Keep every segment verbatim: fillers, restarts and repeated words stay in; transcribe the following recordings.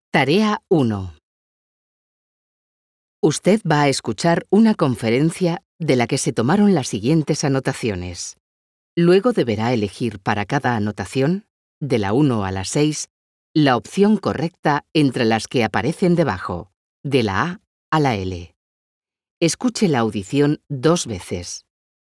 Tarea uno. Usted va a escuchar una conferencia de la que se tomaron las siguientes anotaciones. Luego deberá elegir para cada anotación, de la uno a la seis, la opción correcta entre las que aparecen debajo, de la A a la L. Escuche la audición dos veces.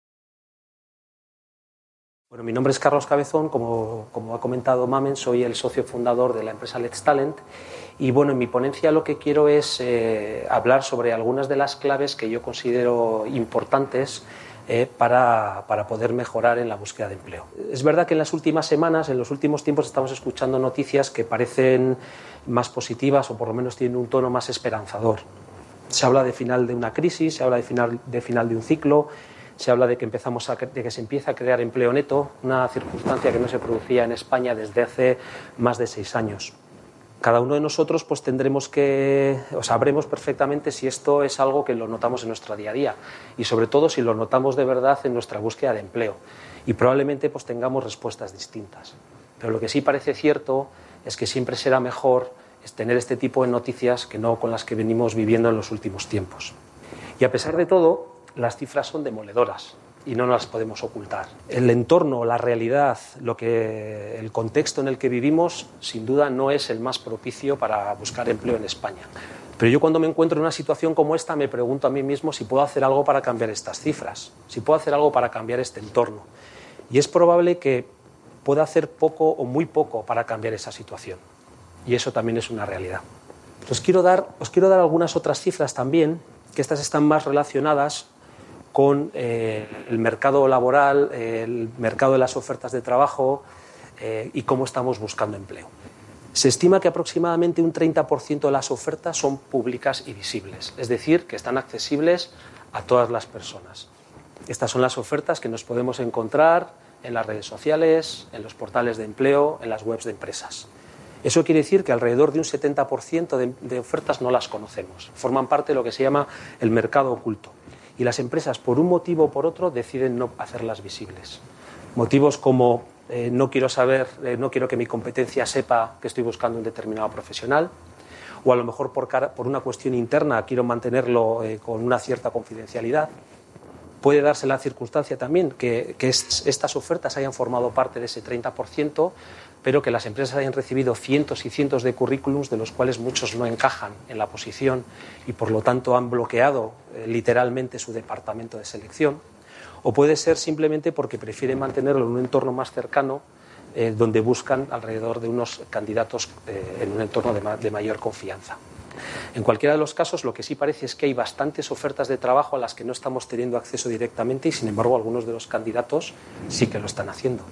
Bueno, mi nombre es Carlos Cabezón, como, como ha comentado Mamen, soy el socio fundador de la empresa Let's Talent y bueno, en mi ponencia lo que quiero es eh, hablar sobre algunas de las claves que yo considero importantes eh, para, para poder mejorar en la búsqueda de empleo. Es verdad que en las últimas semanas, en los últimos tiempos estamos escuchando noticias que parecen más positivas o por lo menos tienen un tono más esperanzador. Se habla de final de una crisis, se habla de final de, final de un ciclo. Se habla de que, empezamos a, de que se empieza a crear empleo neto, una circunstancia que no se producía en España desde hace más de seis años. Cada uno de nosotros pues, tendremos que, o sabremos perfectamente si esto es algo que lo notamos en nuestro día a día y sobre todo si lo notamos de verdad en nuestra búsqueda de empleo. Y probablemente pues, tengamos respuestas distintas. Pero lo que sí parece cierto es que siempre será mejor es tener este tipo de noticias que no con las que venimos viviendo en los últimos tiempos. Y a pesar de todo, las cifras son demoledoras y no nos las podemos ocultar. El entorno, la realidad, lo que, el contexto en el que vivimos, sin duda no es el más propicio para buscar empleo en España. Pero yo cuando me encuentro en una situación como esta me pregunto a mí mismo si puedo hacer algo para cambiar estas cifras, si puedo hacer algo para cambiar este entorno. Y es probable que pueda hacer poco o muy poco para cambiar esa situación. Y eso también es una realidad. Os quiero dar, os quiero dar algunas otras cifras también, que estas están más relacionadas con eh, el mercado laboral, eh, el mercado de las ofertas de trabajo eh, y cómo estamos buscando empleo. Se estima que aproximadamente un treinta por ciento de las ofertas son públicas y visibles, es decir, que están accesibles a todas las personas. Estas son las ofertas que nos podemos encontrar en las redes sociales, en los portales de empleo, en las webs de empresas. Eso quiere decir que alrededor de un setenta por ciento de, de ofertas no las conocemos, forman parte de lo que se llama el mercado oculto. Y las empresas, por un motivo o por otro, deciden no hacerlas visibles. Motivos como eh, no quiero saber, eh, no quiero que mi competencia sepa que estoy buscando un determinado profesional, o a lo mejor por, cara, por una cuestión interna quiero mantenerlo eh, con una cierta confidencialidad. Puede darse la circunstancia también que, que es, estas ofertas hayan formado parte de ese treinta por ciento, pero que las empresas hayan recibido cientos y cientos de currículums de los cuales muchos no encajan en la posición y por lo tanto han bloqueado eh, literalmente su departamento de selección. O puede ser simplemente porque prefieren mantenerlo en un entorno más cercano eh, donde buscan alrededor de unos candidatos eh, en un entorno de, ma de mayor confianza. En cualquiera de los casos, lo que sí parece es que hay bastantes ofertas de trabajo a las que no estamos teniendo acceso directamente y, sin embargo, algunos de los candidatos sí que lo están haciendo.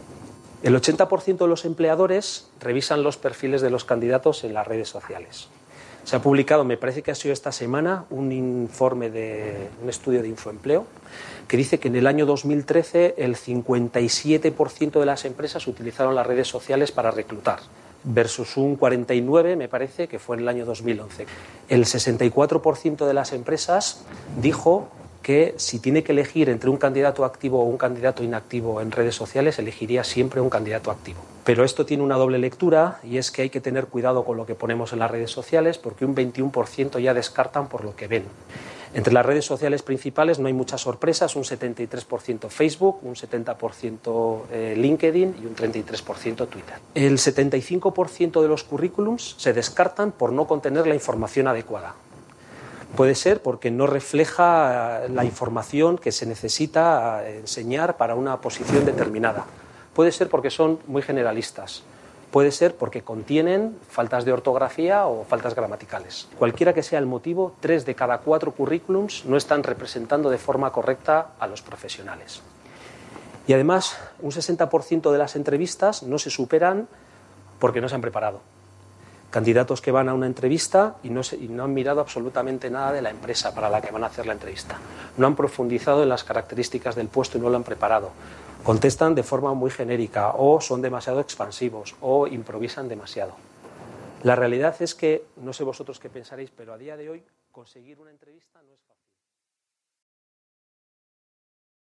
El ochenta por ciento de los empleadores revisan los perfiles de los candidatos en las redes sociales. Se ha publicado, me parece que ha sido esta semana, un informe de un estudio de Infoempleo que dice que en el año dos mil trece el cincuenta y siete por ciento de las empresas utilizaron las redes sociales para reclutar, versus un cuarenta y nueve por ciento, me parece, que fue en el año dos mil once. El sesenta y cuatro por ciento de las empresas dijo que si tiene que elegir entre un candidato activo o un candidato inactivo en redes sociales, elegiría siempre un candidato activo. Pero esto tiene una doble lectura y es que hay que tener cuidado con lo que ponemos en las redes sociales porque un veintiuno por ciento ya descartan por lo que ven. Entre las redes sociales principales no hay muchas sorpresas, un setenta y tres por ciento Facebook, un setenta por ciento LinkedIn y un treinta y tres por ciento Twitter. El setenta y cinco por ciento de los currículums se descartan por no contener la información adecuada. Puede ser porque no refleja la información que se necesita enseñar para una posición determinada. Puede ser porque son muy generalistas. Puede ser porque contienen faltas de ortografía o faltas gramaticales. Cualquiera que sea el motivo, tres de cada cuatro currículums no están representando de forma correcta a los profesionales. Y además, un sesenta por ciento de las entrevistas no se superan porque no se han preparado. Candidatos que van a una entrevista y no, se, y no han mirado absolutamente nada de la empresa para la que van a hacer la entrevista. No han profundizado en las características del puesto y no lo han preparado. Contestan de forma muy genérica o son demasiado expansivos o improvisan demasiado. La realidad es que, no sé vosotros qué pensaréis, pero a día de hoy conseguir una entrevista no es fácil.